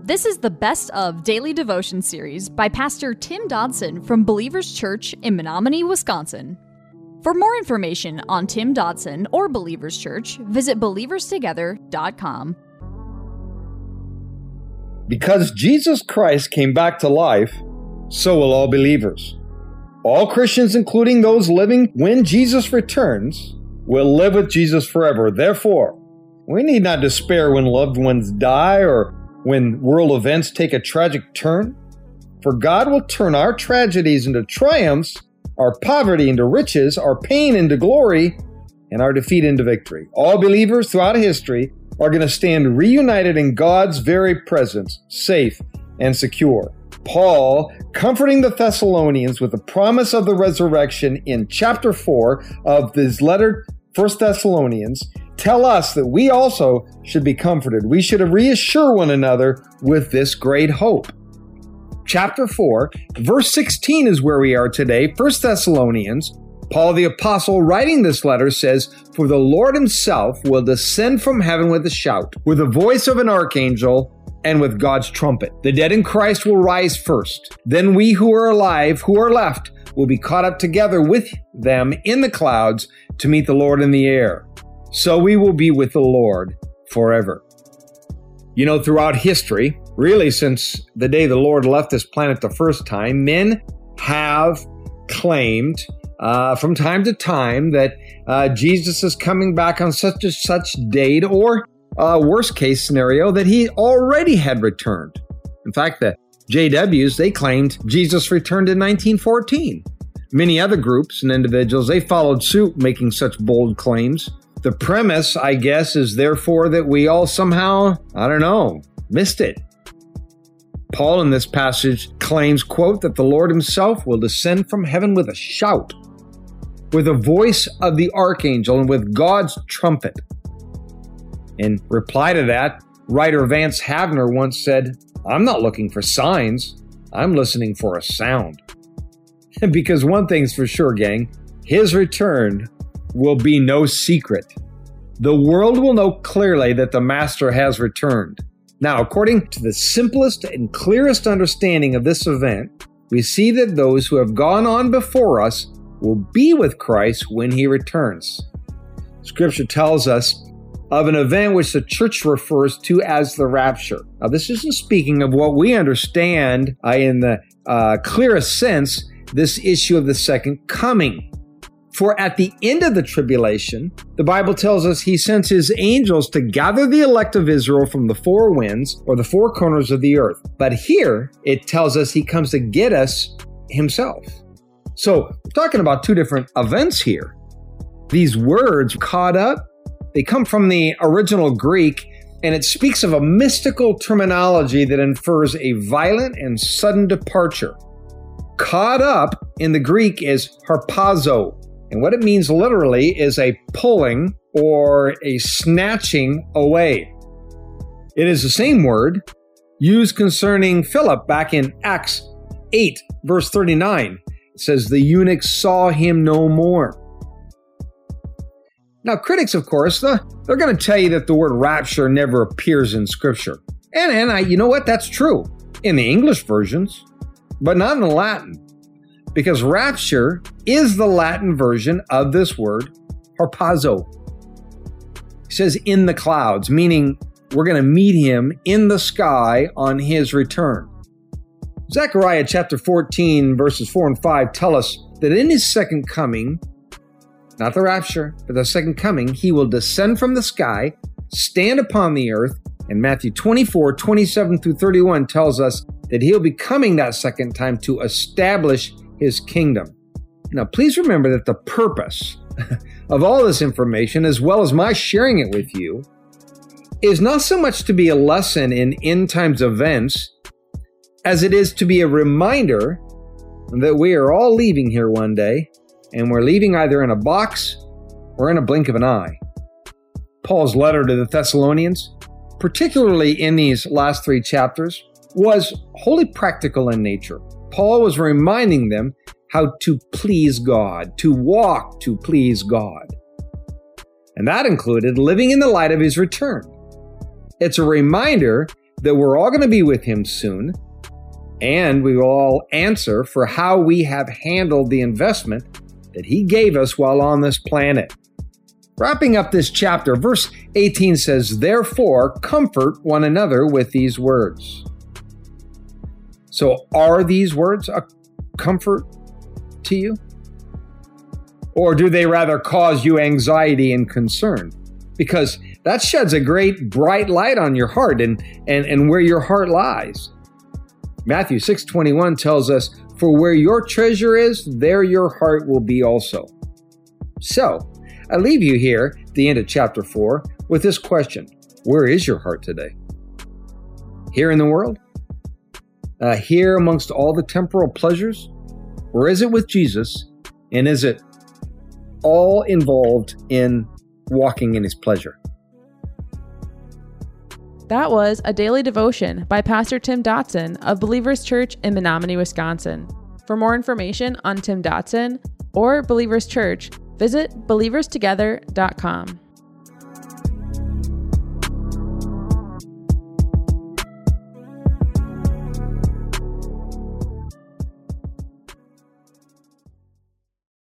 This is the Best of Daily Devotion series by Pastor Tim Dodson from Believers Church in Menominee, Wisconsin. For more information on Tim Dodson or Believers Church, visit believerstogether.com. Because Jesus Christ came back to life, so will all believers. All Christians, including those living when Jesus returns, will live with Jesus forever. Therefore, we need not despair when loved ones die or when world events take a tragic turn. For God will turn our tragedies into triumphs, our poverty into riches, our pain into glory, and our defeat into victory. All believers throughout history are going to stand reunited in God's very presence, safe and secure. Paul, comforting the Thessalonians with the promise of the resurrection in chapter 4 of his letter, 1 Thessalonians, tell us that we also should be comforted. We should reassure one another with this great hope. Chapter 4, verse 16 is where we are today. 1 Thessalonians, Paul the Apostle writing this letter says, "For the Lord himself will descend from heaven with a shout, with the voice of an archangel, and with God's trumpet. The dead in Christ will rise first. Then we who are alive, who are left, will be caught up together with them in the clouds to meet the Lord in the air. So we will be with the Lord forever." You know, throughout history, really since the day the Lord left this planet the first time, men have claimed from time to time that Jesus is coming back on such and such date, or worst case scenario, that he already had returned. In fact, the JWs, they claimed Jesus returned in 1914. Many other groups and individuals, they followed suit, making such bold claims. The premise, I guess, is therefore that we all somehow, missed it. Paul in this passage claims, quote, that the Lord himself will descend from heaven with a shout, with the voice of the archangel, and with God's trumpet. In reply to that, writer Vance Havner once said, "I'm not looking for signs, I'm listening for a sound." Because one thing's for sure, gang, his return will be no secret. The world will know clearly that the Master has returned. Now, according to the simplest and clearest understanding of this event, we see that those who have gone on before us will be with Christ when he returns. Scripture tells us of an event which the church refers to as the rapture. Now, this isn't speaking of what we understand in the clearest sense, this issue of the second coming. For at the end of the tribulation, the Bible tells us he sends his angels to gather the elect of Israel from the four winds, or the four corners of the earth. But here, it tells us he comes to get us himself. So, we're talking about two different events here. These words, caught up, they come from the original Greek, and it speaks of a mystical terminology that infers a violent and sudden departure. Caught up in the Greek is harpazo, and what it means literally is a pulling or a snatching away. It is the same word used concerning Philip back in Acts 8, verse 39. It says, "The eunuch saw him no more." Now, critics, of course, they're going to tell you that the word rapture never appears in Scripture. And you know what? That's true in the English versions, but not in the Latin. Because rapture is the Latin version of this word, harpazo. It says in the clouds, meaning we're going to meet him in the sky on his return. Zechariah chapter 14, verses 4 and 5 tell us that in his second coming, not the rapture, but the second coming, he will descend from the sky, stand upon the earth, and Matthew 24, 27 through 31 tells us that he'll be coming that second time to establish his kingdom. Now, please remember that the purpose of all this information, as well as my sharing it with you, is not so much to be a lesson in end times events, as it is to be a reminder that we are all leaving here one day, and we're leaving either in a box or in a blink of an eye. Paul's letter to the Thessalonians, particularly in these last 3 chapters, was wholly practical in nature. Paul was reminding them how to please God, to walk to please God. And that included living in the light of his return. It's a reminder that we're all going to be with him soon, and we will all answer for how we have handled the investment that he gave us while on this planet. Wrapping up this chapter, verse 18 says, "Therefore, comfort one another with these words." So are these words a comfort to you? Or do they rather cause you anxiety and concern? Because that sheds a great bright light on your heart and where your heart lies. Matthew 6:21 tells us, "For where your treasure is, there your heart will be also." So, I leave you here at the end of chapter 4 with this question. Where is your heart today? Here in the world? Here amongst all the temporal pleasures? Or is it with Jesus? And is it all involved in walking in his pleasure? That was a daily devotion by Pastor Tim Dotson of Believers Church in Menominee, Wisconsin. For more information on Tim Dotson or Believers Church, visit believerstogether.com.